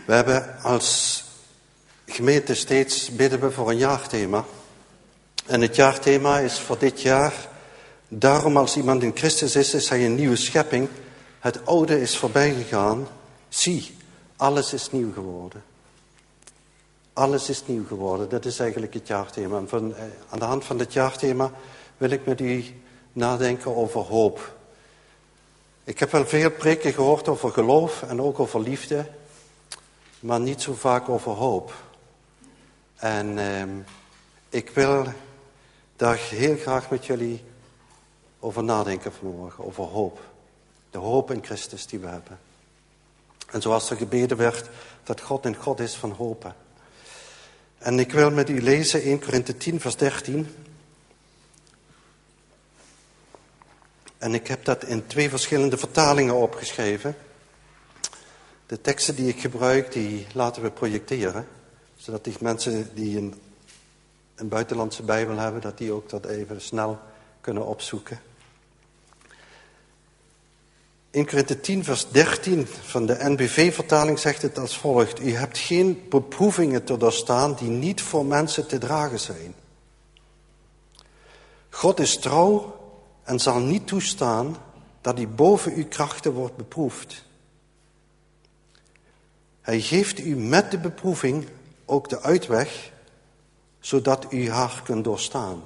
We hebben als gemeente steeds bidden we voor een jaarthema. En het jaarthema is voor dit jaar: daarom als iemand in Christus is hij een nieuwe schepping. Het oude is voorbij gegaan. Zie, alles is nieuw geworden. Alles is nieuw geworden. Dat is eigenlijk het jaarthema. En aan de hand van dit jaarthema wil ik met u nadenken over hoop. Ik heb wel veel preken gehoord over geloof en ook over liefde, maar niet zo vaak over hoop. En ik wil daar heel graag met jullie over nadenken vanmorgen, over hoop. De hoop in Christus die we hebben. En zoals er gebeden werd, dat God een God is van hoop. En ik wil met u lezen 1 Korinthe 10 vers 13. En ik heb dat in 2 verschillende vertalingen opgeschreven. De teksten die ik gebruik, die laten we projecteren. Zodat die mensen die een buitenlandse Bijbel hebben, dat die ook dat even snel kunnen opzoeken. 1 Korinthe 10 vers 13 van de NBV-vertaling zegt het als volgt: u hebt geen beproevingen te doorstaan die niet voor mensen te dragen zijn. God is trouw en zal niet toestaan dat u boven uw krachten wordt beproefd. Hij geeft u met de beproeving ook de uitweg, zodat u haar kunt doorstaan.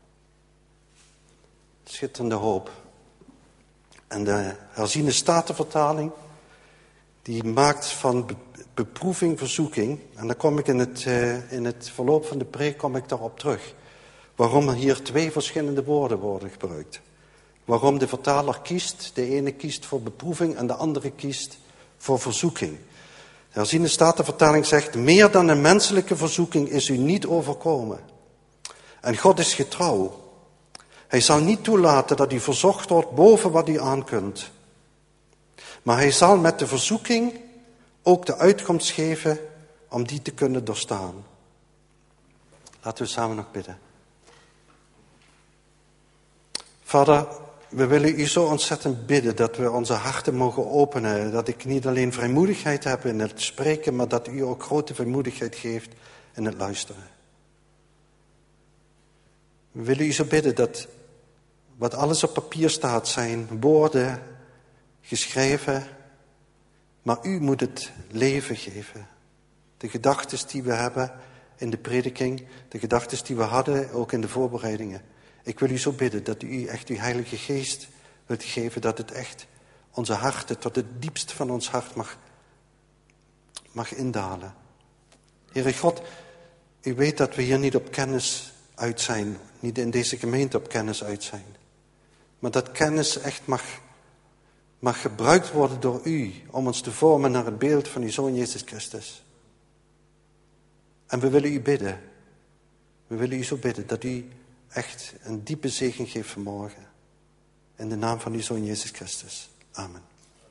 Schitterende hoop. En de herziene statenvertaling, die maakt van beproeving verzoeking. En dan kom ik in het verloop van de preek kom ik daarop terug. Waarom er hier 2 verschillende woorden worden gebruikt. Waarom de vertaler kiest, de ene kiest voor beproeving en de andere kiest voor verzoeking. De herziene statenvertaling zegt: meer dan een menselijke verzoeking is u niet overkomen. En God is getrouw. Hij zal niet toelaten dat u verzocht wordt boven wat u aan kunt. Maar hij zal met de verzoeking ook de uitkomst geven om die te kunnen doorstaan. Laten we samen nog bidden. Vader, we willen u zo ontzettend bidden dat we onze harten mogen openen. Dat ik niet alleen vrijmoedigheid heb in het spreken, maar dat u ook grote vrijmoedigheid geeft in het luisteren. We willen u zo bidden dat wat alles op papier staat zijn woorden geschreven, maar u moet het leven geven. De gedachten die we hebben in de prediking, de gedachten die we hadden ook in de voorbereidingen. Ik wil u zo bidden dat u echt uw Heilige Geest wilt geven, dat het echt onze harten tot het diepste van ons hart mag indalen. Heere God, u weet dat we hier niet op kennis uit zijn, niet in deze gemeente op kennis uit zijn. Maar dat kennis echt mag gebruikt worden door u om ons te vormen naar het beeld van uw Zoon Jezus Christus. En we willen u bidden. We willen u zo bidden dat u echt een diepe zegen geeft vanmorgen. In de naam van uw Zoon Jezus Christus. Amen.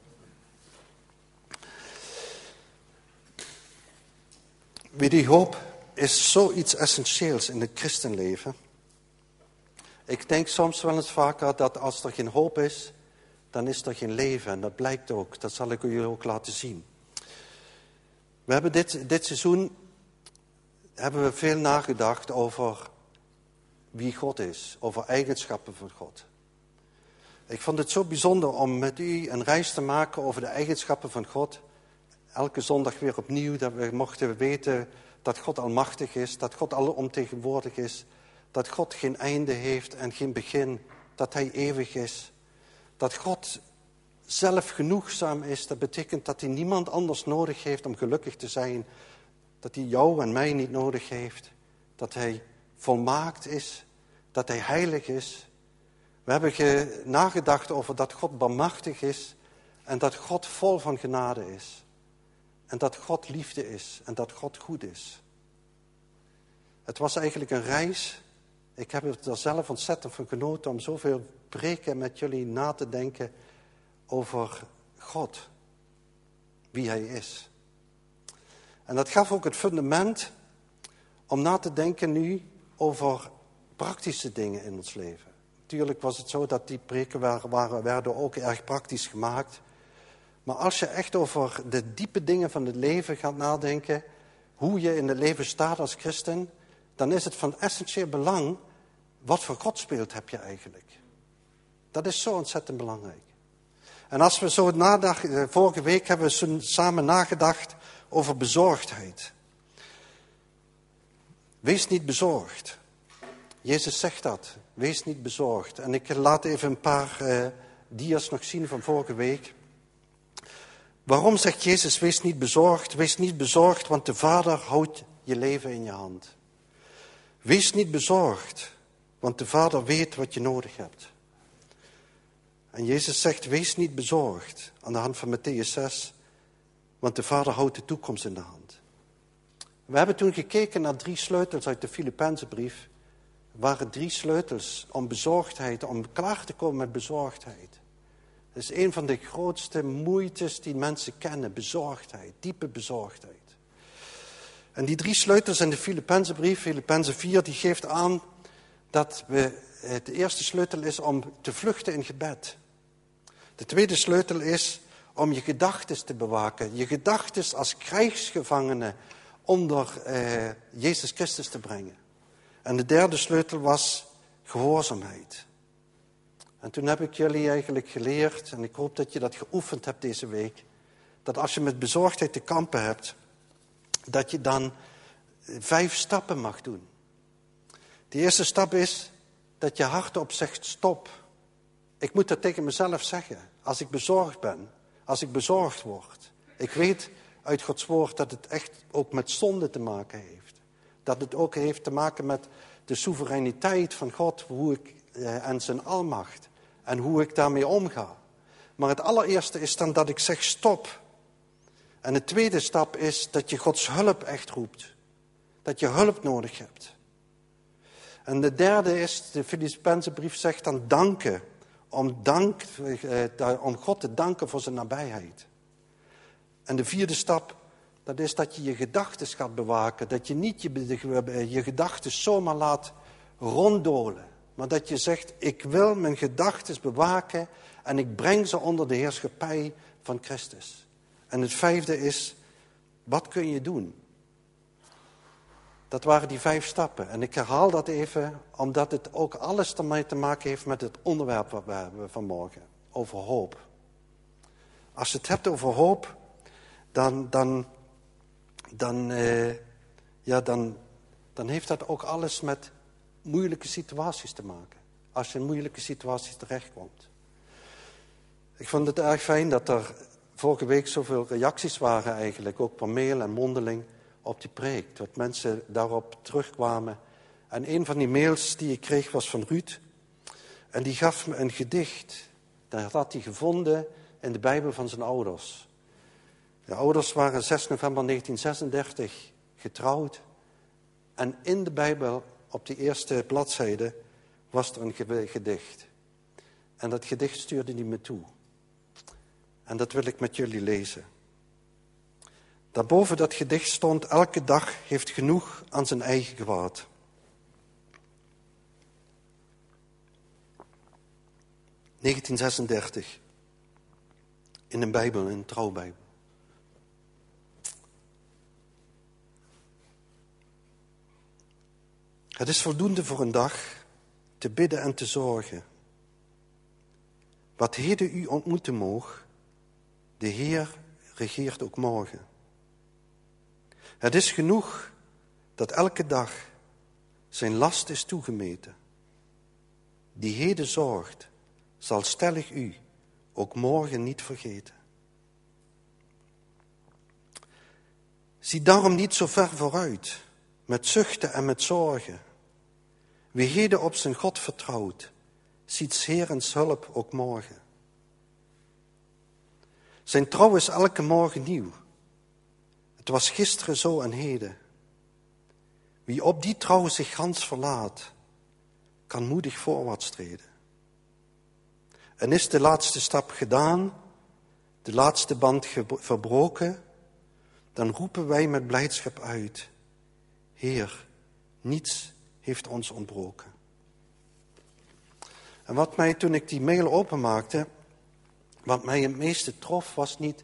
Weet u, hoop is zoiets essentieels in het christenleven. Ik denk soms wel eens vaker dat als er geen hoop is, dan is er geen leven. En dat blijkt ook. Dat zal ik u ook laten zien. We hebben dit seizoen hebben we veel nagedacht over wie God is. Over eigenschappen van God. Ik vond het zo bijzonder om met u een reis te maken over de eigenschappen van God. Elke zondag weer opnieuw, dat we mochten weten dat God almachtig is, dat God alomtegenwoordig is, dat God geen einde heeft en geen begin, dat hij eeuwig is. Dat God zelf genoegzaam is, dat betekent dat hij niemand anders nodig heeft om gelukkig te zijn. Dat hij jou en mij niet nodig heeft. Dat hij volmaakt is, dat hij heilig is. We hebben nagedacht over dat God barmhartig is en dat God vol van genade is. En dat God liefde is en dat God goed is. Het was eigenlijk een reis. Ik heb er zelf ontzettend van genoten om zoveel preken met jullie na te denken over God. Wie hij is. En dat gaf ook het fundament om na te denken nu over praktische dingen in ons leven. Natuurlijk was het zo dat die preken werden ook erg praktisch gemaakt. Maar als je echt over de diepe dingen van het leven gaat nadenken, hoe je in het leven staat als christen, dan is het van essentieel belang, wat voor godsbeeld heb je eigenlijk? Dat is zo ontzettend belangrijk. En als we zo nadachten, vorige week hebben we samen nagedacht over bezorgdheid. Wees niet bezorgd. Jezus zegt dat. Wees niet bezorgd. En ik laat even een paar dia's nog zien van vorige week. Waarom zegt Jezus, wees niet bezorgd? Wees niet bezorgd, want de Vader houdt je leven in je hand. Wees niet bezorgd, want de Vader weet wat je nodig hebt. En Jezus zegt, wees niet bezorgd, aan de hand van Mattheüs 6, want de Vader houdt de toekomst in de hand. We hebben toen gekeken naar 3 sleutels uit de Filippenzenbrief. Er waren 3 sleutels om bezorgdheid, om klaar te komen met bezorgdheid. Dat is een van de grootste moeites die mensen kennen, bezorgdheid, diepe bezorgdheid. En die 3 sleutels in de Filippenzenbrief, Filippenzen 4, die geeft aan dat de eerste sleutel is om te vluchten in gebed. De tweede sleutel is om je gedachten te bewaken. Je gedachten als krijgsgevangene onder Jezus Christus te brengen. En de derde sleutel was gehoorzaamheid. En toen heb ik jullie eigenlijk geleerd, en ik hoop dat je dat geoefend hebt deze week, dat als je met bezorgdheid te kampen hebt, dat je dan 5 stappen mag doen. De eerste stap is dat je hardop zegt stop. Ik moet dat tegen mezelf zeggen. Als ik bezorgd ben, als ik bezorgd word. Ik weet uit Gods woord dat het echt ook met zonde te maken heeft. Dat het ook heeft te maken met de soevereiniteit van God en zijn almacht. En hoe ik daarmee omga. Maar het allereerste is dan dat ik zeg stop. En de tweede stap is dat je Gods hulp echt roept. Dat je hulp nodig hebt. En de derde is, de Filippenzenbrief zegt dan danken. Om God te danken voor zijn nabijheid. En de vierde stap, dat is dat je je gedachten gaat bewaken. Dat je niet je gedachten zomaar laat ronddolen. Maar dat je zegt, ik wil mijn gedachten bewaken en ik breng ze onder de heerschappij van Christus. En het vijfde is, wat kun je doen? Dat waren die 5 stappen. En ik herhaal dat even, omdat het ook alles ermee te maken heeft met het onderwerp wat we hebben vanmorgen. Over hoop. Als je het hebt over hoop, dan heeft dat ook alles met moeilijke situaties te maken. Als je in moeilijke situaties terechtkomt. Ik vond het erg fijn dat er vorige week zoveel reacties waren eigenlijk, ook per mail en mondeling, op die preek. Dat mensen daarop terugkwamen. En een van die mails die ik kreeg was van Ruud. En die gaf me een gedicht. Dat had hij gevonden in de Bijbel van zijn ouders. De ouders waren 6 november 1936 getrouwd. En in de Bijbel, op die eerste bladzijde, was er een gedicht. En dat gedicht stuurde hij me toe. En dat wil ik met jullie lezen. Daarboven dat gedicht stond, elke dag heeft genoeg aan zijn eigen kwaad. (1936) in een Bijbel, in een trouwbijbel. Het is voldoende voor een dag te bidden en te zorgen. Wat heden u ontmoeten moog, de Heer regeert ook morgen. Het is genoeg dat elke dag zijn last is toegemeten. Die heden zorgt, zal stellig u ook morgen niet vergeten. Zie daarom niet zo ver vooruit, met zuchten en met zorgen. Wie heden op zijn God vertrouwt, ziet 's Heerens hulp ook morgen. Zijn trouw is elke morgen nieuw. Het was gisteren zo en heden. Wie op die trouw zich gans verlaat, kan moedig voorwaarts treden. En is de laatste stap gedaan, de laatste band verbroken, dan roepen wij met blijdschap uit: Heer, niets heeft ons ontbroken. En wat mij toen ik die mail openmaakte, Wat mij het meeste trof was niet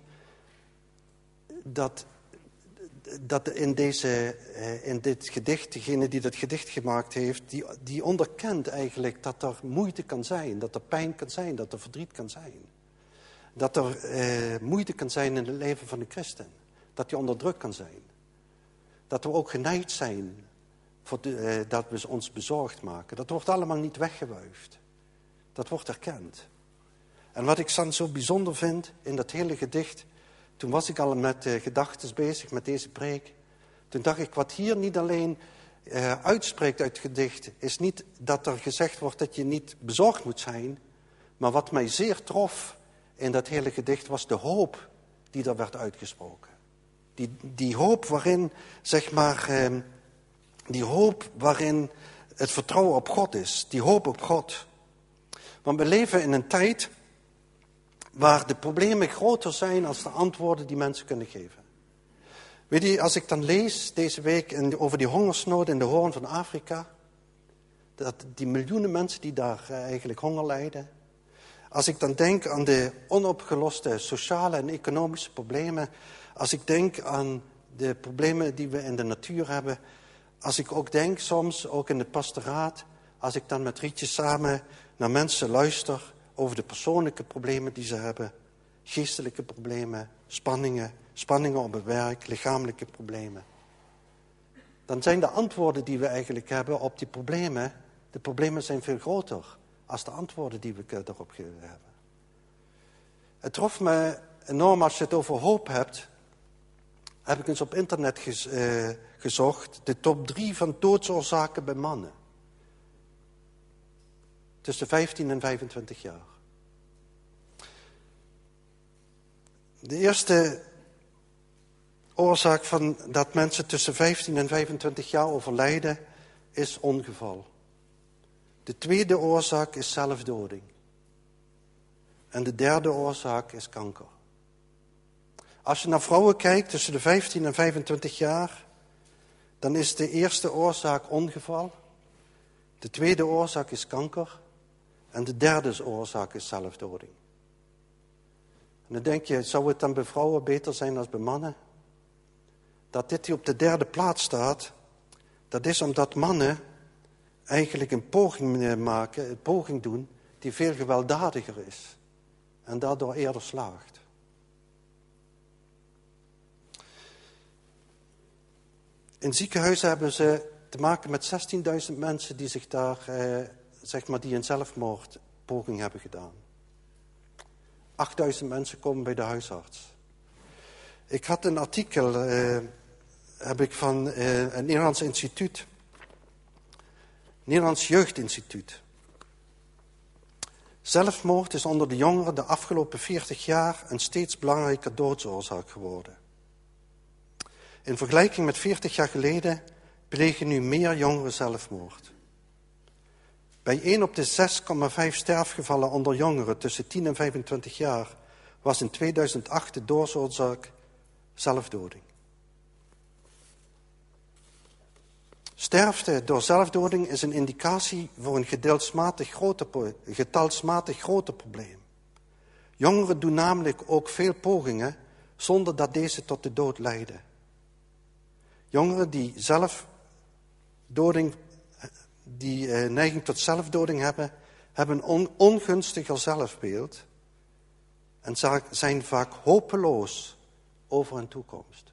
dat in dit gedicht, degene die dat gedicht gemaakt heeft, die onderkent eigenlijk dat er moeite kan zijn, dat er pijn kan zijn, dat er verdriet kan zijn. Dat er moeite kan zijn in het leven van de christen. Dat die onder druk kan zijn. Dat we ook geneigd zijn dat we ons bezorgd maken. Dat wordt allemaal niet weggewuifd. Dat wordt erkend. En wat ik dan zo bijzonder vind in dat hele gedicht, toen was ik al met gedachten bezig met deze preek. Toen dacht ik, wat hier niet alleen uitspreekt uit het gedicht, is niet dat er gezegd wordt dat je niet bezorgd moet zijn. Maar wat mij zeer trof in dat hele gedicht was de hoop die er werd uitgesproken. Die hoop waarin, die hoop waarin het vertrouwen op God is. Die hoop op God. Want we leven in een tijd waar de problemen groter zijn dan de antwoorden die mensen kunnen geven. Weet je, als ik dan lees deze week over die hongersnood in de Hoorn van Afrika, dat die miljoenen mensen die daar eigenlijk honger lijden. Als ik dan denk aan de onopgeloste sociale en economische problemen, als ik denk aan de problemen die we in de natuur hebben, als ik ook denk soms, ook in het pastoraat, als ik dan met Rietje samen naar mensen luister over de persoonlijke problemen die ze hebben, geestelijke problemen, spanningen op het werk, lichamelijke problemen. Dan zijn de antwoorden die we eigenlijk hebben op die problemen, de problemen zijn veel groter als de antwoorden die we daarop hebben. Het trof me enorm als je het over hoop hebt, heb ik eens op internet gezocht, de top 3 van doodsoorzaken bij mannen. Tussen 15 en 25 jaar. De eerste oorzaak van dat mensen tussen 15 en 25 jaar overlijden is ongeval. De tweede oorzaak is zelfdoding. En de derde oorzaak is kanker. Als je naar vrouwen kijkt tussen de 15 en 25 jaar, dan is de eerste oorzaak ongeval. De tweede oorzaak is kanker. En de derde oorzaak is zelfdoding. En dan denk je, zou het dan bij vrouwen beter zijn dan bij mannen? Dat dit hier op de derde plaats staat, dat is omdat mannen eigenlijk een poging doen die veel gewelddadiger is. En daardoor eerder slaagt. In ziekenhuizen hebben ze te maken met 16.000 mensen die zich daar, die een zelfmoordpoging hebben gedaan. 8.000 mensen komen bij de huisarts. Ik had een artikel van een Nederlands instituut. Nederlands Jeugdinstituut. Zelfmoord is onder de jongeren de afgelopen 40 jaar een steeds belangrijker doodsoorzaak geworden. In vergelijking met 40 jaar geleden plegen nu meer jongeren zelfmoord. Bij 1 op de 6,5 sterfgevallen onder jongeren tussen 10 en 25 jaar was in 2008 de doodsoorzaak zelfdoding. Sterfte door zelfdoding is een indicatie voor een getalsmatig groter probleem. Jongeren doen namelijk ook veel pogingen zonder dat deze tot de dood leiden. Jongeren die neiging tot zelfdoding hebben een ongunstiger zelfbeeld en zijn vaak hopeloos over hun toekomst.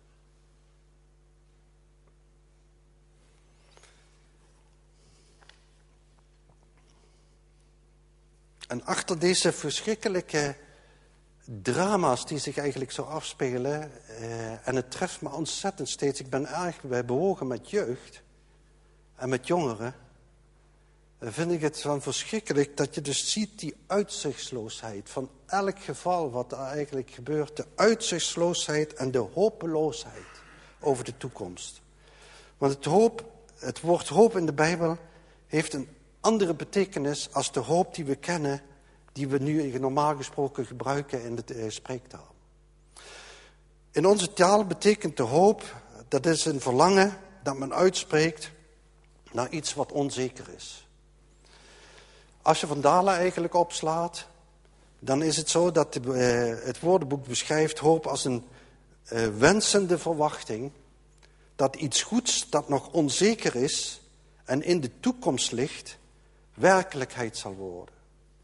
En achter deze verschrikkelijke drama's die zich eigenlijk zo afspelen, en het treft me ontzettend steeds, ik ben erg bij bewogen met jeugd en met jongeren, vind ik het van verschrikkelijk dat je dus ziet die uitzichtsloosheid van elk geval wat er eigenlijk gebeurt, de uitzichtsloosheid en de hopeloosheid over de toekomst. Want het woord hoop in de Bijbel heeft een andere betekenis als de hoop die we kennen, die we nu normaal gesproken gebruiken in de spreektaal. In onze taal betekent de hoop, dat is een verlangen dat men uitspreekt naar iets wat onzeker is. Als je Van Dalen eigenlijk opslaat, dan is het zo dat het woordenboek beschrijft hoop als een wensende verwachting dat iets goeds dat nog onzeker is en in de toekomst ligt, werkelijkheid zal worden.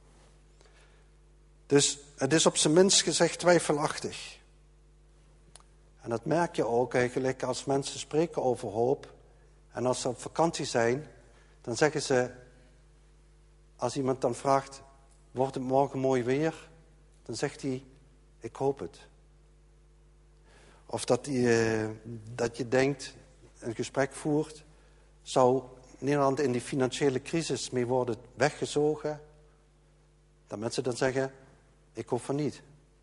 Dus het is op zijn minst gezegd twijfelachtig. En dat merk je ook eigenlijk als mensen spreken over hoop. En als ze op vakantie zijn, dan zeggen ze, als iemand dan vraagt, wordt het morgen mooi weer? Dan zegt hij, ik hoop het. Of dat je denkt, een gesprek voert, zou Nederland in die financiële crisis mee worden weggezogen? Dat mensen dan zeggen, ik hoop van niet.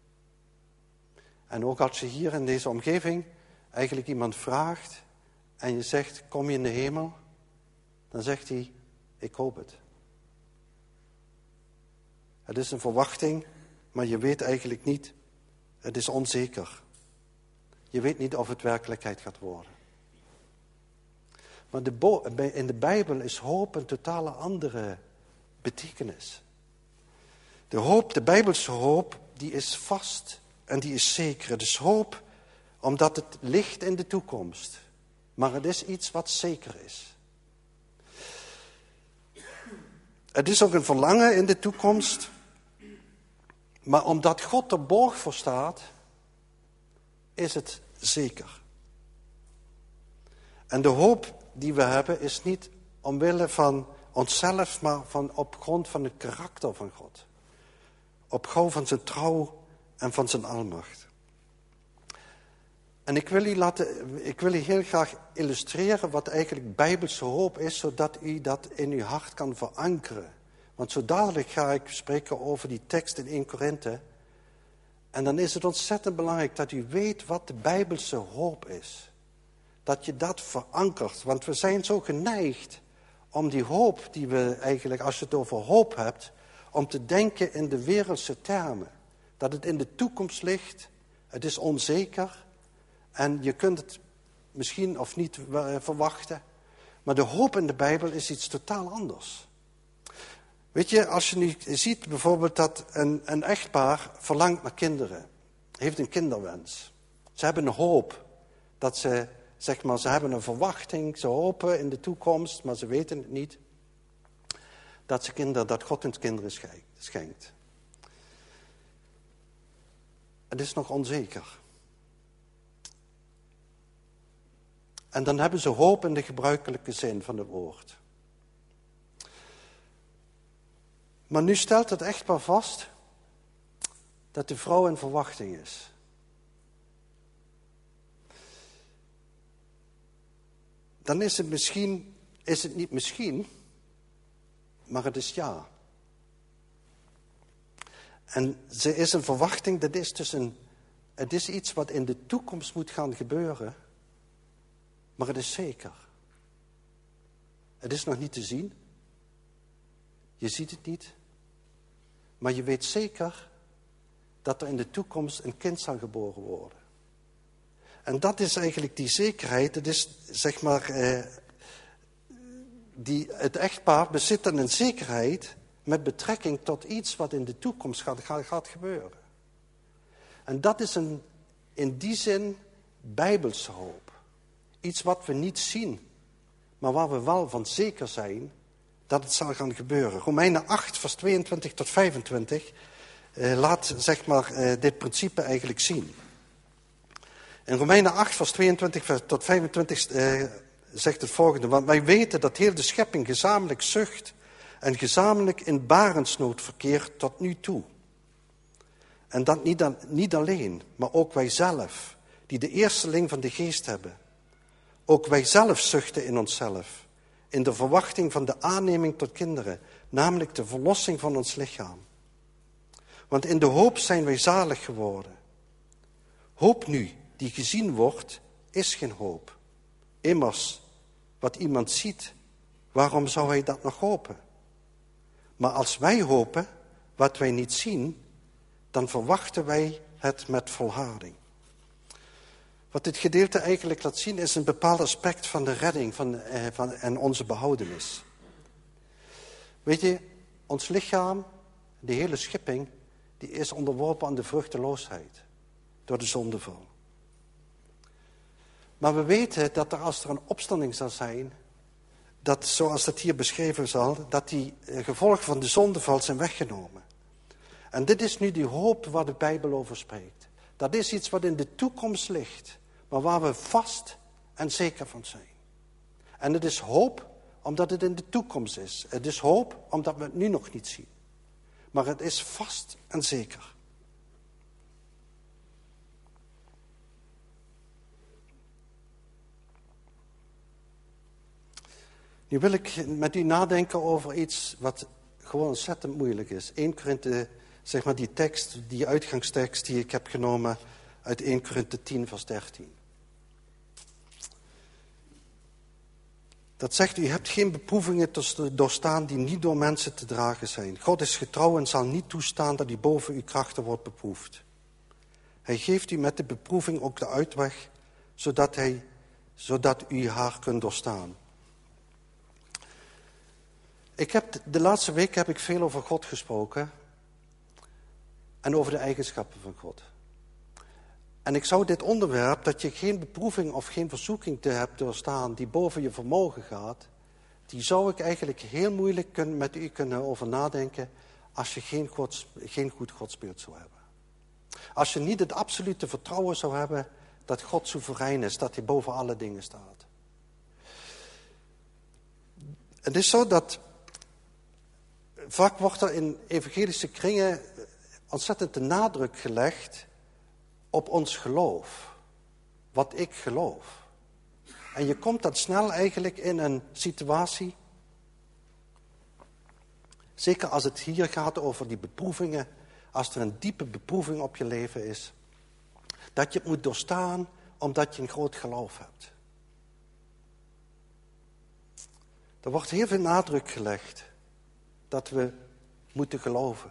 En ook als je hier in deze omgeving eigenlijk iemand vraagt en je zegt, kom je in de hemel? Dan zegt hij, ik hoop het. Het is een verwachting, maar je weet eigenlijk niet, het is onzeker. Je weet niet of het werkelijkheid gaat worden. Maar in de Bijbel is hoop een totale andere betekenis. De hoop, de Bijbelse hoop, die is vast en die is zeker. Het is hoop omdat het ligt in de toekomst. Maar het is iets wat zeker is. Het is ook een verlangen in de toekomst. Maar omdat God er borg voor staat, is het zeker. En de hoop die we hebben is niet omwille van onszelf, maar op grond van het karakter van God. Op grond van zijn trouw en van zijn almacht. En ik wil u heel graag illustreren wat eigenlijk Bijbelse hoop is, zodat u dat in uw hart kan verankeren. Want zo dadelijk ga ik spreken over die tekst in 1 Korinthe. En dan is het ontzettend belangrijk dat u weet wat de Bijbelse hoop is. Dat je dat verankert. Want we zijn zo geneigd om die hoop die we eigenlijk, als je het over hoop hebt, om te denken in de wereldse termen. Dat het in de toekomst ligt, het is onzeker en je kunt het misschien of niet verwachten. Maar de hoop in de Bijbel is iets totaal anders. Weet je, als je nu ziet bijvoorbeeld dat een echtpaar verlangt naar kinderen, heeft een kinderwens. Ze hebben een hoop dat ze hebben een verwachting, ze hopen in de toekomst, maar ze weten het niet. Dat God hun kinderen schenkt. Het is nog onzeker. En dan hebben ze hoop in de gebruikelijke zin van het woord. Maar nu stelt het echtpaar vast dat de vrouw in verwachting is. Dan is het niet misschien, maar het is ja. En ze is een verwachting, het is iets wat in de toekomst moet gaan gebeuren, maar het is zeker. Het is nog niet te zien, je ziet het niet, maar je weet zeker dat er in de toekomst een kind zal geboren worden. En dat is eigenlijk die zekerheid, het is zeg maar, het echtpaar bezit dan een zekerheid met betrekking tot iets wat in de toekomst gaat gebeuren. En dat is in die zin Bijbelse hoop. Iets wat we niet zien, maar waar we wel van zeker zijn dat het zal gaan gebeuren. Romeinen 8 vers 22 tot 25 laat zeg maar, dit principe eigenlijk zien. In Romeinen 8 vers 22 tot 25 zegt het volgende. Want wij weten dat heel de schepping gezamenlijk zucht en gezamenlijk in barensnood verkeert tot nu toe. En dat niet alleen, maar ook wij zelf, die de eersteling van de geest hebben. Ook wij zelf zuchten in onszelf, in de verwachting van de aanneming tot kinderen, namelijk de verlossing van ons lichaam. Want in de hoop zijn wij zalig geworden. Hoop nu, die gezien wordt, is geen hoop. Immers, wat iemand ziet, waarom zou hij dat nog hopen? Maar als wij hopen wat wij niet zien, dan verwachten wij het met volharding. Wat dit gedeelte eigenlijk laat zien is een bepaald aspect van de redding en onze behoudenis. Weet je, ons lichaam, de hele schepping, die is onderworpen aan de vruchteloosheid. Door de zondeval. Maar we weten dat als er een opstanding zal zijn, dat zoals dat hier beschreven zal, dat die gevolgen van de zondeval zijn weggenomen. En dit is nu die hoop waar de Bijbel over spreekt. Dat is iets wat in de toekomst ligt, maar waar we vast en zeker van zijn. En het is hoop omdat het in de toekomst is. Het is hoop omdat we het nu nog niet zien. Maar het is vast en zeker. Nu wil ik met u nadenken over iets wat gewoon ontzettend moeilijk is. 1 Korinthe, zeg maar die tekst, die uitgangstekst die ik heb genomen uit 1 Korinthe 10 vers 13. Dat zegt, u hebt geen beproevingen te doorstaan die niet door mensen te dragen zijn. God is getrouw en zal niet toestaan dat u boven uw krachten wordt beproefd. Hij geeft u met de beproeving ook de uitweg, zodat u haar kunt doorstaan. De laatste week heb ik veel over God gesproken. En over de eigenschappen van God. En ik zou dit onderwerp, dat je geen beproeving of geen verzoeking te hebt doorstaan die boven je vermogen gaat, die zou ik eigenlijk heel moeilijk met u kunnen over nadenken als je geen goed godsbeeld zou hebben. Als je niet het absolute vertrouwen zou hebben dat God soeverein is, dat hij boven alle dingen staat. Het is zo dat vaak wordt er in evangelische kringen ontzettend de nadruk gelegd op ons geloof. Wat ik geloof. En je komt dan snel eigenlijk in een situatie, zeker als het hier gaat over die beproevingen, als er een diepe beproeving op je leven is, dat je het moet doorstaan omdat je een groot geloof hebt. Er wordt heel veel nadruk gelegd dat we moeten geloven.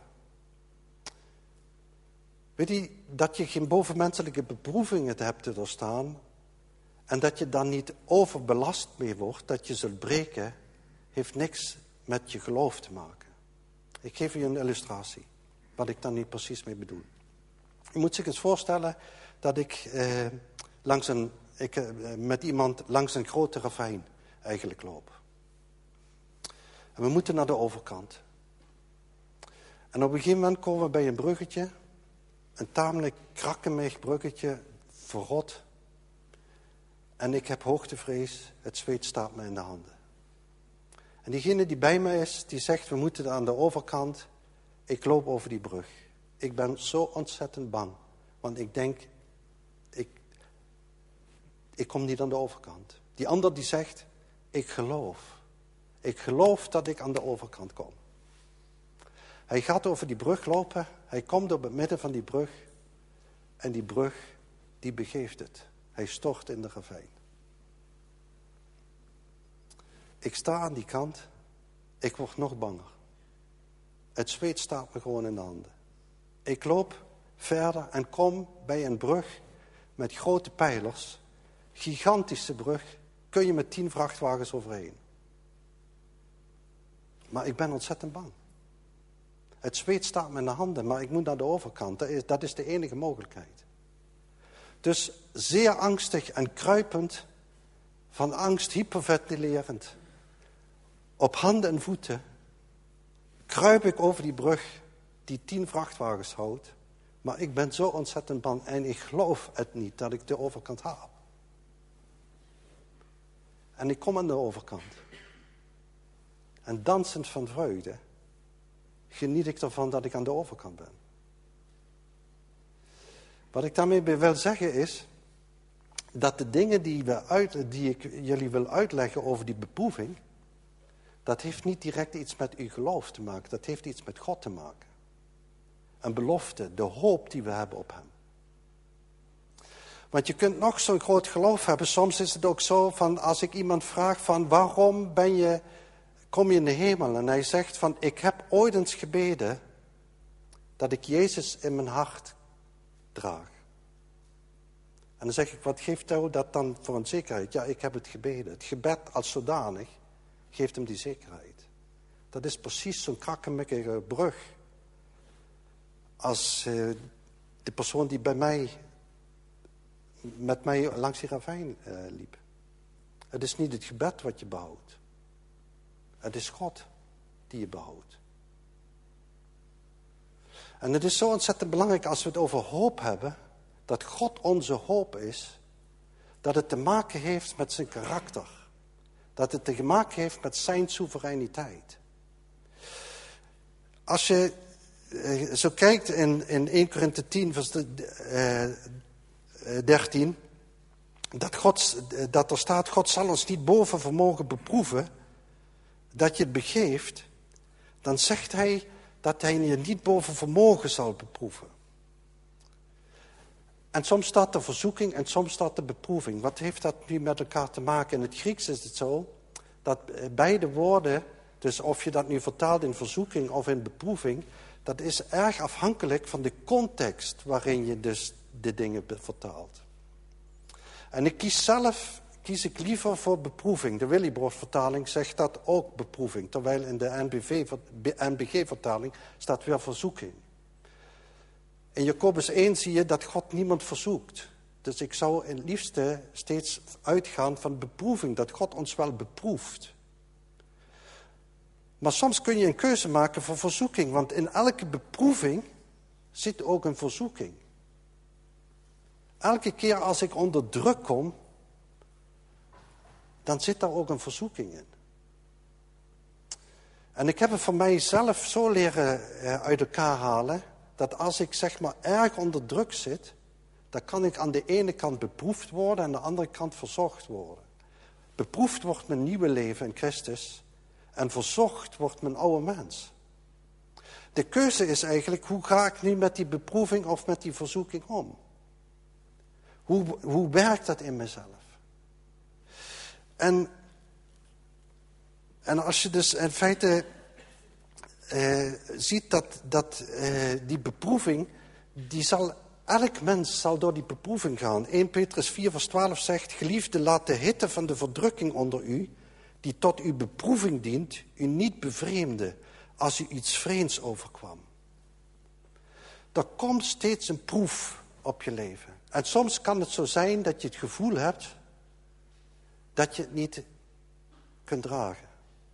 Weet je, dat je geen bovenmenselijke beproevingen hebt te doorstaan en dat je dan niet overbelast mee wordt, dat je zult breken, heeft niks met je geloof te maken. Ik geef u een illustratie, wat ik daar nu precies mee bedoel. U moet zich eens voorstellen dat ik met iemand langs een grote ravijn eigenlijk loop. En we moeten naar de overkant. En op een gegeven moment komen we bij een bruggetje. Een tamelijk krakkemig bruggetje, verrot. En ik heb hoogtevrees, het zweet staat me in de handen. En diegene die bij me is, die zegt, we moeten aan de overkant. Ik loop over die brug. Ik ben zo ontzettend bang. Want ik denk, ik kom niet aan de overkant. Die ander die zegt, ik geloof. Ik geloof dat ik aan de overkant kom. Hij gaat over die brug lopen. Hij komt op het midden van die brug. En die brug, die begeeft het. Hij stort in de ravijn. Ik sta aan die kant. Ik word nog banger. Het zweet staat me gewoon in de handen. Ik loop verder en kom bij een brug met grote pijlers. Gigantische brug. Kun je met 10 vrachtwagens overheen. Maar ik ben ontzettend bang. Het zweet staat me in de handen, maar ik moet naar de overkant. Dat is de enige mogelijkheid. Dus zeer angstig en kruipend, van angst hyperventilerend, op handen en voeten, kruip ik over die brug die 10 vrachtwagens houdt. Maar ik ben zo ontzettend bang en ik geloof het niet dat ik de overkant haal. En ik kom aan de overkant. En dansend van vreugde geniet ik ervan dat ik aan de overkant ben. Wat ik daarmee wil zeggen is dat de dingen die ik jullie wil uitleggen over die beproeving, dat heeft niet direct iets met uw geloof te maken. Dat heeft iets met God te maken. Een belofte, de hoop die we hebben op hem. Want je kunt nog zo'n groot geloof hebben. Soms is het ook zo van als ik iemand vraag van waarom kom je in de hemel? En hij zegt van ik heb ooit eens gebeden dat ik Jezus in mijn hart draag. En dan zeg ik, wat geeft jou dat dan voor een zekerheid? Ja, ik heb het gebeden. Het gebed als zodanig geeft hem die zekerheid. Dat is precies zo'n krakkemikkige brug. als de persoon die met mij langs die ravijn liep. Het is niet het gebed wat je behoudt. Het is God die je behoudt. En het is zo ontzettend belangrijk als we het over hoop hebben, dat God onze hoop is, dat het te maken heeft met zijn karakter. Dat het te maken heeft met zijn soevereiniteit. Als je zo kijkt in 1 Korinthe 10 vers 13, dat er staat, God zal ons niet boven vermogen beproeven, dat je het begeeft, dan zegt hij dat hij je niet boven vermogen zal beproeven. En soms staat er verzoeking en soms staat er beproeving. Wat heeft dat nu met elkaar te maken? In het Grieks is het zo dat beide woorden, dus of je dat nu vertaalt in verzoeking of in beproeving, dat is erg afhankelijk van de context waarin je dus de dingen vertaalt. En ik kies ik liever voor beproeving. De Willibrord-vertaling zegt dat ook beproeving, terwijl in de NBG-vertaling staat weer verzoeking. In Jacobus 1 zie je dat God niemand verzoekt. Dus ik zou het liefste steeds uitgaan van beproeving, dat God ons wel beproeft. Maar soms kun je een keuze maken voor verzoeking, want in elke beproeving zit ook een verzoeking. Elke keer als ik onder druk kom, dan zit daar ook een verzoeking in. En ik heb het voor mijzelf zo leren uit elkaar halen, dat als ik zeg maar erg onder druk zit, dan kan ik aan de ene kant beproefd worden en aan de andere kant verzocht worden. Beproefd wordt mijn nieuwe leven in Christus en verzocht wordt mijn oude mens. De keuze is eigenlijk, hoe ga ik nu met die beproeving of met die verzoeking om? Hoe werkt dat in mezelf? En als je dus in feite ziet dat die beproeving, elk mens zal door die beproeving gaan. 1 Petrus 4 vers 12 zegt, geliefde, laat de hitte van de verdrukking onder u, die tot uw beproeving dient, u niet bevreemden als u iets vreemds overkwam. Er komt steeds een proef op je leven. En soms kan het zo zijn dat je het gevoel hebt dat je het niet kunt dragen.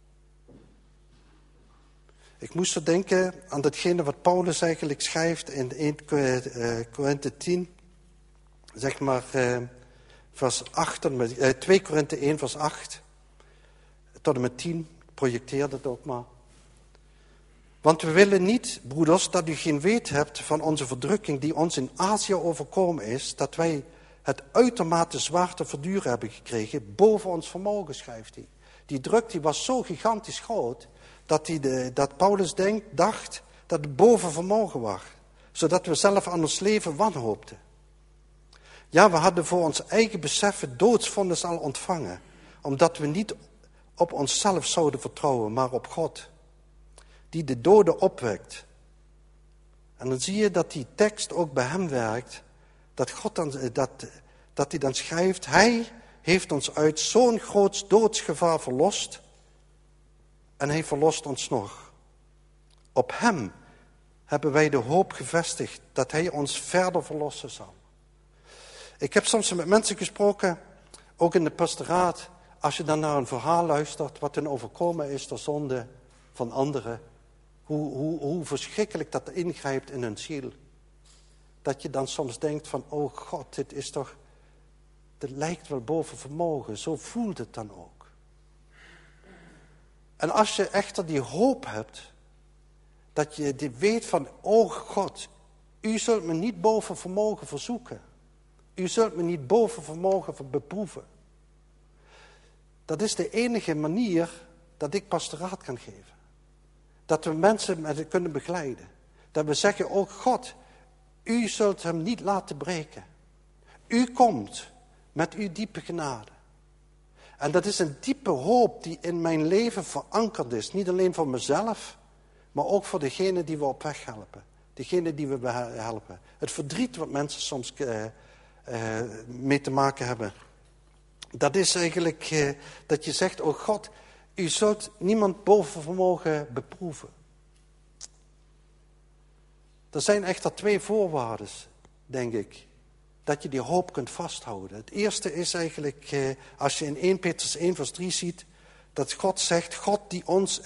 Ik moest zo denken aan datgene wat Paulus eigenlijk schrijft in 1 Korinthe 10, zeg maar vers 8, 2 Korinthe 1 vers 8 tot en met 10, projecteer dat ook maar. Want we willen niet, broeders, dat u geen weet hebt van onze verdrukking die ons in Azië overkomen is, dat wij het uitermate zwaar te verduren hebben gekregen, boven ons vermogen, schrijft hij. Die druk die was zo gigantisch groot, dat Paulus dacht dat het boven vermogen was, zodat we zelf aan ons leven wanhoopten. Ja, we hadden voor ons eigen besef het doodsvonnis al ontvangen, omdat we niet op onszelf zouden vertrouwen, maar op God, die de doden opwekt. En dan zie je dat die tekst ook bij hem werkt, dat hij dan schrijft, hij heeft ons uit zo'n groot doodsgevaar verlost en hij verlost ons nog. Op hem hebben wij de hoop gevestigd dat hij ons verder verlossen zal. Ik heb soms met mensen gesproken, ook in de pastoraat, als je dan naar een verhaal luistert wat hen overkomen is door zonde van anderen, hoe verschrikkelijk dat ingrijpt in hun ziel. Dat je dan soms denkt van, oh God, dit lijkt wel boven vermogen. Zo voelt het dan ook. En als je echter die hoop hebt, dat je weet van, oh God, u zult me niet boven vermogen verzoeken. U zult me niet boven vermogen beproeven. Dat is de enige manier dat ik pastoraat kan geven. Dat we mensen met het kunnen begeleiden. Dat we zeggen, oh God, u zult hem niet laten breken. U komt met uw diepe genade. En dat is een diepe hoop die in mijn leven verankerd is. Niet alleen voor mezelf, maar ook voor degene die we op weg helpen. Degene die we helpen. Het verdriet wat mensen soms mee te maken hebben. Dat is eigenlijk dat je zegt, oh God, u zult niemand boven vermogen beproeven. Er zijn echter 2 voorwaarden, denk ik, dat je die hoop kunt vasthouden. Het eerste is eigenlijk, als je in 1 Petrus 1 vers 3 ziet, dat God zegt, God die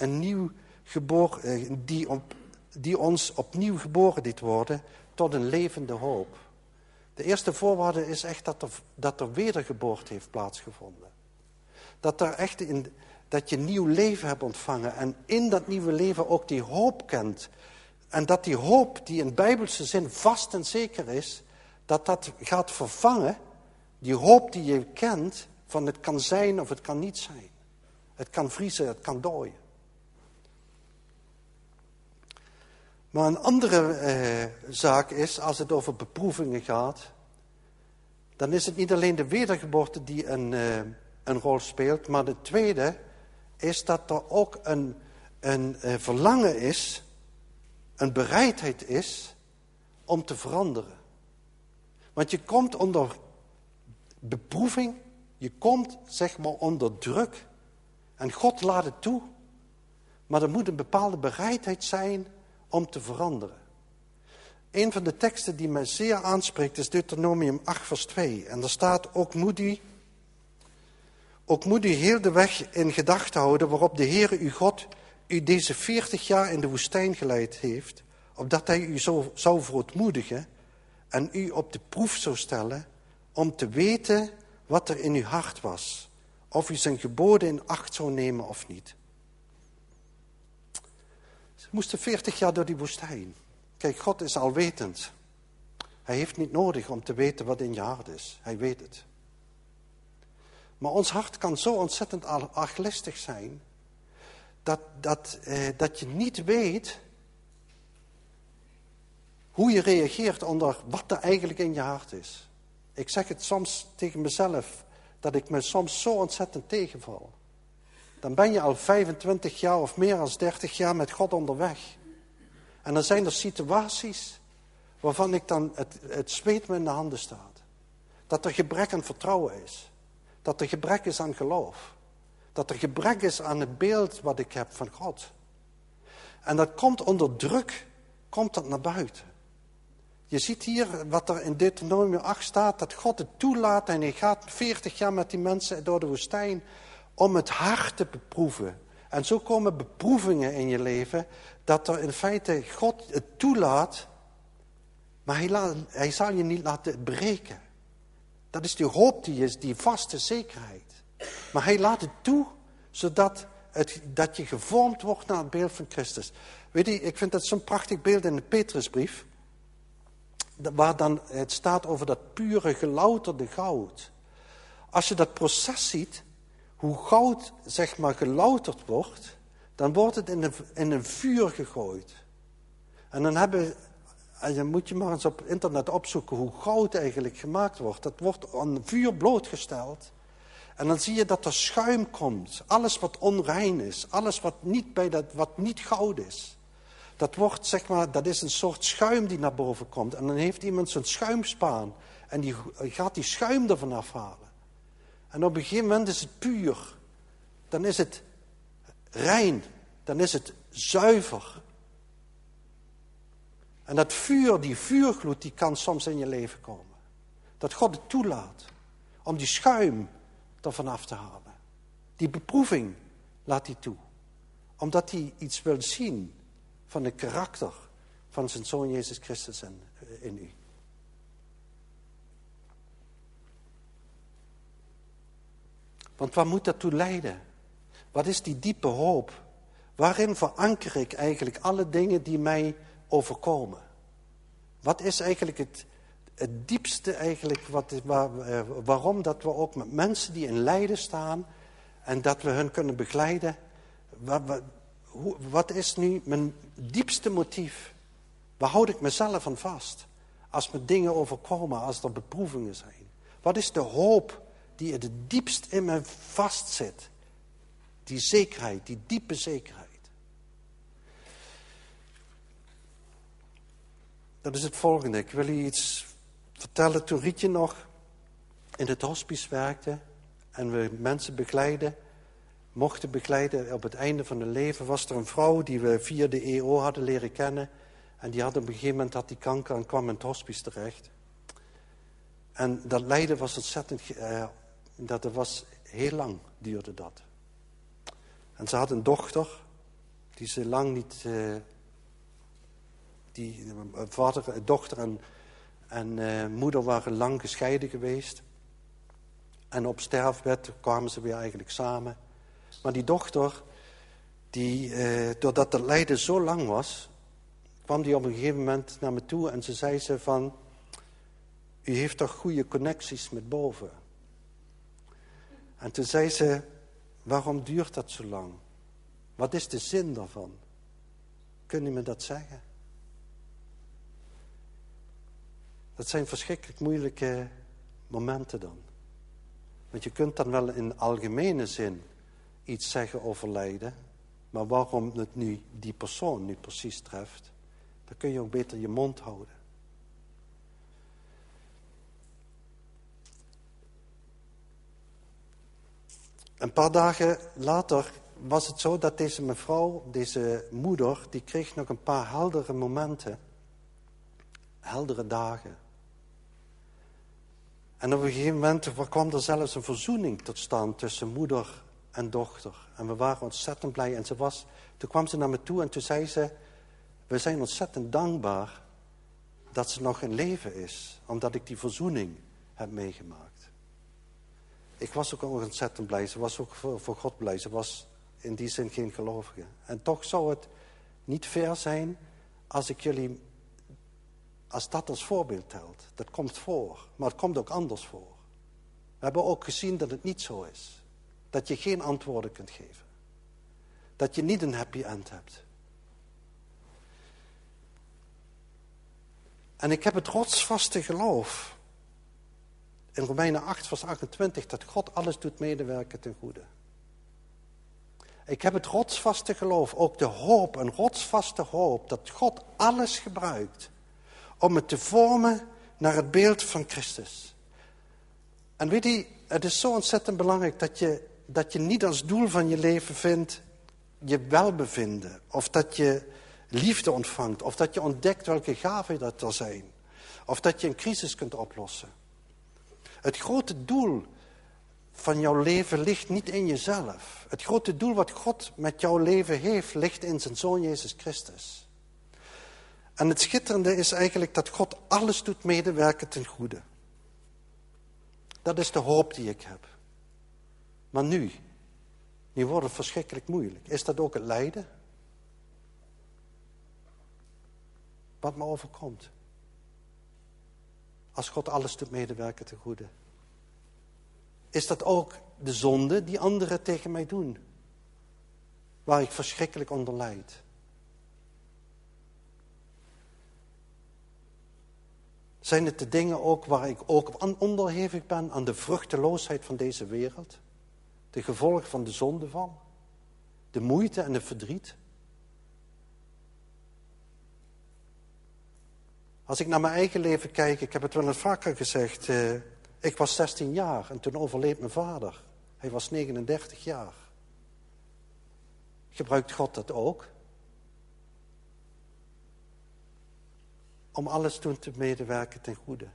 ons opnieuw geboren liet worden tot een levende hoop. De eerste voorwaarde is echt dat er wedergeboorte heeft plaatsgevonden. Dat je nieuw leven hebt ontvangen en in dat nieuwe leven ook die hoop kent. En dat die hoop die in bijbelse zin vast en zeker is, dat gaat vervangen, die hoop die je kent, van het kan zijn of het kan niet zijn. Het kan vriezen, het kan dooien. Maar een andere zaak is, als het over beproevingen gaat, dan is het niet alleen de wedergeboorte die een rol speelt, maar de tweede is dat er ook een verlangen is, een bereidheid is om te veranderen. Want je komt onder beproeving, je komt zeg maar onder druk en God laat het toe, maar er moet een bepaalde bereidheid zijn om te veranderen. Een van de teksten die mij zeer aanspreekt is Deuteronomium 8 vers 2. En daar staat, ook moet u heel de weg in gedachten houden waarop de Heere uw God u deze 40 jaar in de woestijn geleid heeft, opdat hij u zou verootmoedigen en u op de proef zou stellen om te weten wat er in uw hart was, of u zijn geboden in acht zou nemen of niet. Ze moesten 40 jaar door die woestijn. Kijk, God is alwetend. Hij heeft niet nodig om te weten wat in je hart is. Hij weet het. Maar ons hart kan zo ontzettend arglistig zijn, dat je niet weet hoe je reageert onder wat er eigenlijk in je hart is. Ik zeg het soms tegen mezelf, dat ik me soms zo ontzettend tegenval. Dan ben je al 25 jaar of meer dan 30 jaar met God onderweg. En dan zijn er situaties waarvan ik dan het zweet me in de handen staat. Dat er gebrek aan vertrouwen is. Dat er gebrek is aan geloof. Dat er gebrek is aan het beeld wat ik heb van God. En dat komt onder druk, komt dat naar buiten. Je ziet hier wat er in Deuteronomium 8 staat, dat God het toelaat en hij gaat 40 jaar met die mensen door de woestijn om het hart te beproeven. En zo komen beproevingen in je leven, dat er in feite God het toelaat, maar hij zal je niet laten breken. Dat is die hoop die is, die vaste zekerheid. Maar hij laat het toe, zodat dat je gevormd wordt naar het beeld van Christus. Weet je, ik vind dat zo'n prachtig beeld in de Petrusbrief, waar dan het staat over dat pure gelouterde goud. Als je dat proces ziet, hoe goud zeg maar gelouterd wordt, dan wordt het in een vuur gegooid. En dan moet je maar eens op internet opzoeken hoe goud eigenlijk gemaakt wordt. Dat wordt aan vuur blootgesteld. En dan zie je dat er schuim komt. Alles wat onrein is, alles wat niet goud is. Dat is een soort schuim die naar boven komt. En dan heeft iemand zo'n schuimspaan. En die gaat die schuim ervan afhalen. En op een gegeven moment is het puur. Dan is het rein. Dan is het zuiver. En dat vuur, die vuurgloed, die kan soms in je leven komen. Dat God het toelaat. Om die schuim ervan af te halen. Die beproeving laat hij toe. Omdat hij iets wil zien van het karakter van zijn Zoon Jezus Christus in u. Want waar moet dat toe leiden? Wat is die diepe hoop? Waarin veranker ik eigenlijk alle dingen die mij overkomen? Wat is eigenlijk het diepste eigenlijk, waarom dat we ook met mensen die in lijden staan en dat we hun kunnen begeleiden, wat is nu mijn diepste motief? Waar houd ik mezelf aan vast? Als me dingen overkomen, als er beproevingen zijn. Wat is de hoop die het diepst in me vastzit? Die zekerheid, die diepe zekerheid. Dat is het volgende. Ik wil u iets vertellen. Toen Rietje nog in het hospice werkte en we mensen mochten begeleiden op het einde van hun leven, was er een vrouw die we via de EO hadden leren kennen. En die had op een gegeven moment kanker en kwam in het hospice terecht. En dat lijden was ontzettend, dat was heel lang duurde dat. En ze had een dochter, die ze lang niet, dochter en moeder waren lang gescheiden geweest. En op sterfbed kwamen ze weer eigenlijk samen. Maar die dochter, doordat het lijden zo lang was, kwam die op een gegeven moment naar me toe en zei ze van, u heeft toch goede connecties met boven? En toen zei ze, waarom duurt dat zo lang? Wat is de zin daarvan? Kun u me dat zeggen? Dat zijn verschrikkelijk moeilijke momenten dan. Want je kunt dan wel in algemene zin iets zeggen over lijden, maar waarom het nu die persoon nu precies treft, dan kun je ook beter je mond houden. Een paar dagen later was het zo dat deze mevrouw, deze moeder, die kreeg nog een paar heldere momenten. Heldere dagen. En op een gegeven moment kwam er zelfs een verzoening tot stand tussen moeder en dochter. En we waren ontzettend blij. En toen kwam ze naar me toe en toen zei ze, we zijn ontzettend dankbaar dat ze nog in leven is. Omdat ik die verzoening heb meegemaakt. Ik was ook ontzettend blij. Ze was ook voor God blij. Ze was in die zin geen gelovige. En toch zou het niet fair zijn als dat als voorbeeld telt. Dat komt voor, maar het komt ook anders voor. We hebben ook gezien dat het niet zo is. Dat je geen antwoorden kunt geven. Dat je niet een happy end hebt. En ik heb het rotsvaste geloof in Romeinen 8 vers 28 dat God alles doet medewerken ten goede. Ik heb het rotsvaste geloof, ook de hoop, een rotsvaste hoop, dat God alles gebruikt om het te vormen naar het beeld van Christus. En weet je, het is zo ontzettend belangrijk dat je niet als doel van je leven vindt je welbevinden. Of dat je liefde ontvangt. Of dat je ontdekt welke gaven dat er zijn. Of dat je een crisis kunt oplossen. Het grote doel van jouw leven ligt niet in jezelf. Het grote doel wat God met jouw leven heeft, ligt in zijn Zoon Jezus Christus. En het schitterende is eigenlijk dat God alles doet medewerken ten goede. Dat is de hoop die ik heb. Maar nu wordt het verschrikkelijk moeilijk. Is dat ook het lijden? Wat me overkomt. Als God alles doet medewerken ten goede. Is dat ook de zonde die anderen tegen mij doen? Waar ik verschrikkelijk onder lijd. Zijn het de dingen ook waar ik ook onderhevig ben aan de vruchteloosheid van deze wereld? De gevolgen van de zondeval? De moeite en het verdriet? Als ik naar mijn eigen leven kijk, ik heb het wel eens vaker gezegd. Ik was 16 jaar en toen overleed mijn vader. Hij was 39 jaar. Gebruikt God dat ook? Om alles doen te medewerken ten goede.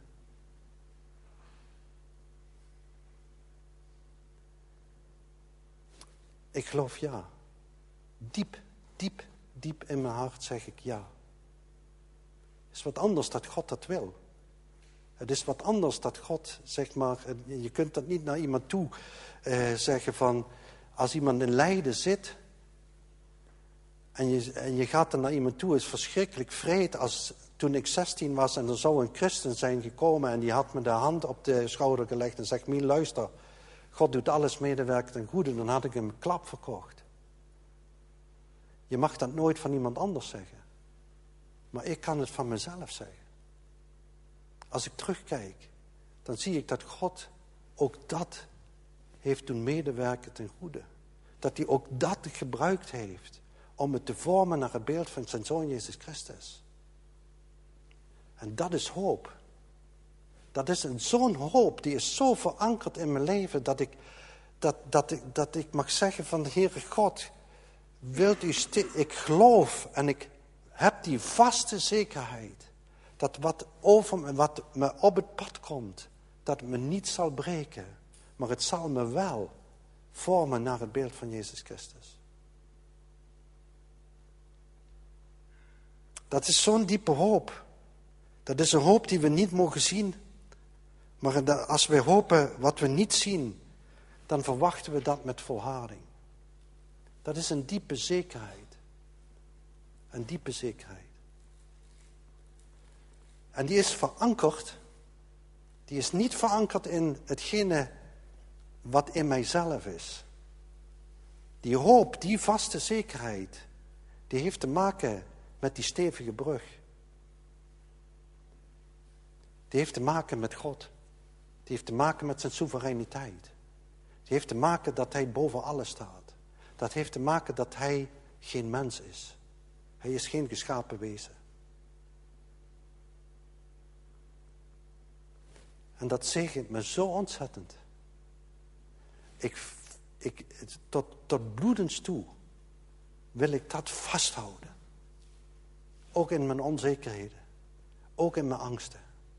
Ik geloof ja. Diep, diep, diep in mijn hart zeg ik ja. Het is wat anders dat God dat wil. Het is wat anders dat God, zeg maar, je kunt dat niet naar iemand toe zeggen van, als iemand in lijden zit en je gaat dan naar iemand toe, is verschrikkelijk vreed. Als toen ik 16 was en er zou een christen zijn gekomen en die had me de hand op de schouder gelegd en zegt, Mien, luister, God doet alles medewerken ten goede, dan had ik hem een klap verkocht. Je mag dat nooit van iemand anders zeggen. Maar ik kan het van mezelf zeggen. Als ik terugkijk, dan zie ik dat God ook dat heeft doen medewerken ten goede. Dat hij ook dat gebruikt heeft om het te vormen naar het beeld van zijn Zoon Jezus Christus. En dat is hoop. Dat is zo'n hoop, die is zo verankerd in mijn leven, dat ik mag zeggen van de Heere God, ik geloof en ik Heb die vaste zekerheid dat wat me op het pad komt, dat het me niet zal breken, maar het zal me wel vormen naar het beeld van Jezus Christus. Dat is zo'n diepe hoop. Dat is een hoop die we niet mogen zien. Maar als we hopen wat we niet zien, dan verwachten we dat met volharding. Dat is een diepe zekerheid. Een diepe zekerheid. En die is verankerd. Die is niet verankerd in hetgene wat in mijzelf is. Die hoop, die vaste zekerheid, die heeft te maken met die stevige brug. Die heeft te maken met God. Die heeft te maken met zijn soevereiniteit. Die heeft te maken dat hij boven alles staat. Dat heeft te maken dat hij geen mens is. Hij is geen geschapen wezen. En dat zegent me zo ontzettend. Tot bloedens toe wil ik dat vasthouden. Ook in mijn onzekerheden. Ook in mijn angsten.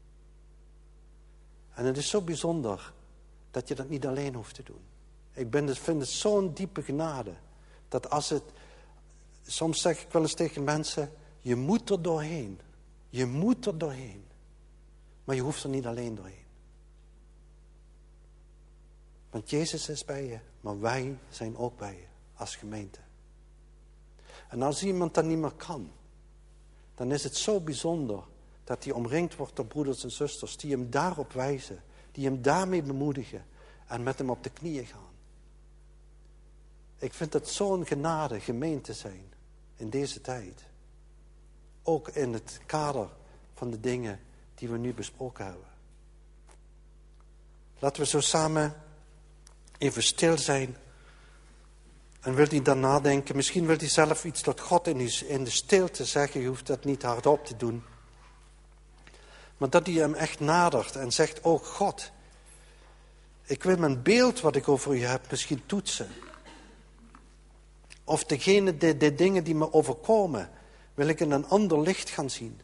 En het is zo bijzonder dat je dat niet alleen hoeft te doen. Vind het zo'n diepe genade. Dat soms zeg ik wel eens tegen mensen, je moet er doorheen. Je moet er doorheen. Maar je hoeft er niet alleen doorheen. Want Jezus is bij je, maar wij zijn ook bij je als gemeente. En als iemand dat niet meer kan, dan is het zo bijzonder dat hij omringd wordt door broeders en zusters die hem daarop wijzen, die hem daarmee bemoedigen en met hem op de knieën gaan. Ik vind het zo'n genade gemeente zijn in deze tijd. Ook in het kader van de dingen die we nu besproken hebben. Laten we zo samen even stil zijn. En wil hij dan nadenken, misschien wil hij zelf iets tot God in de stilte zeggen. Je hoeft dat niet hardop te doen. Maar dat hij hem echt nadert en zegt, oh God, ik wil mijn beeld wat ik over u heb misschien toetsen. Of de dingen die me overkomen, wil ik in een ander licht gaan zien.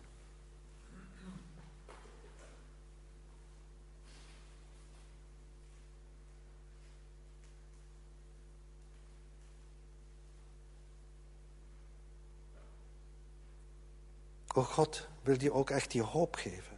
Oh God, wil die ook echt die hoop geven.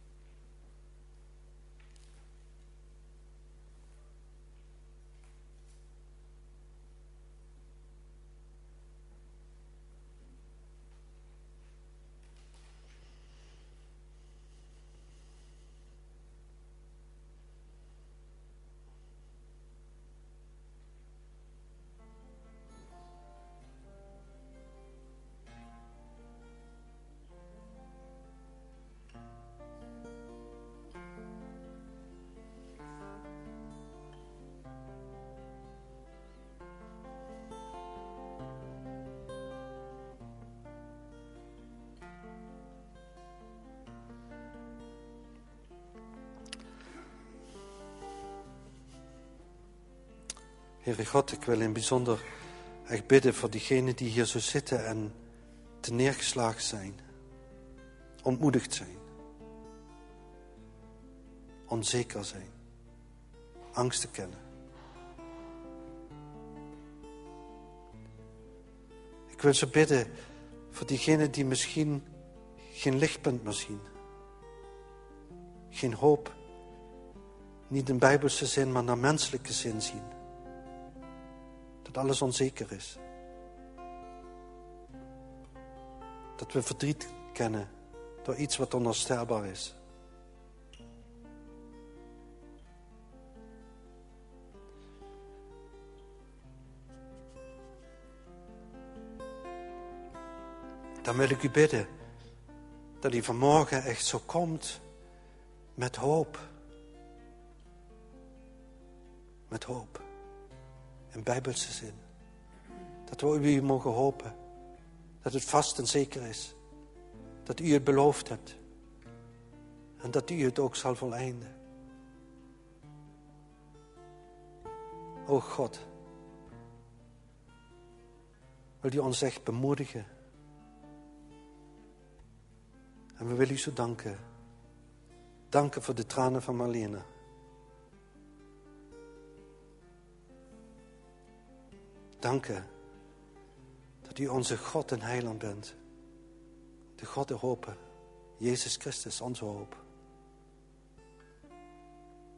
Heere God, ik wil in het bijzonder echt bidden voor diegenen die hier zo zitten en te neergeslagen zijn. Ontmoedigd zijn. Onzeker zijn. Angsten kennen. Ik wil zo bidden voor diegenen die misschien geen lichtpunt meer zien. Geen hoop. Niet in bijbelse zin, maar naar menselijke zin zien. Dat alles onzeker is. Dat we verdriet kennen door iets wat onherstelbaar is. Dan wil ik u bidden dat u vanmorgen echt zo komt met hoop. Met hoop. In bijbelse zin. Dat we op u mogen hopen. Dat het vast en zeker is. Dat u het beloofd hebt. En dat u het ook zal voleinden. O God. Wil u ons echt bemoedigen. En we willen u zo danken. Danken voor de tranen van Marlene. Danken dat u onze God en heiland bent. De God der hoop. Jezus Christus, onze hoop.